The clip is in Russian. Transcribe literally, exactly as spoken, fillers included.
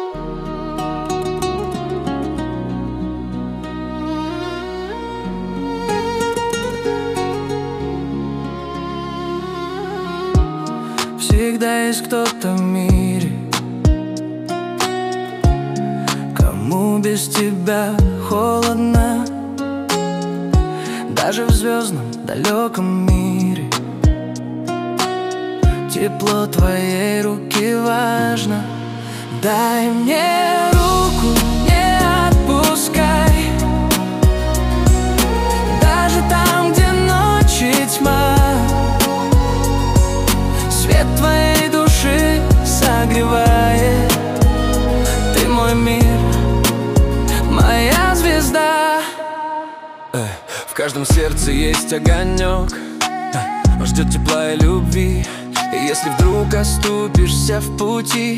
Всегда есть кто-то в мире, кому без тебя холодно. Даже в звездном далеком мире тепло твоей руки важно. Дай мне руку, не отпускай, даже там, где ночь и тьма. Свет твоей души согревает. Ты мой мир, моя звезда. Эй, в каждом сердце есть огонек, он ждет тепла и любви. И если вдруг оступишься в пути,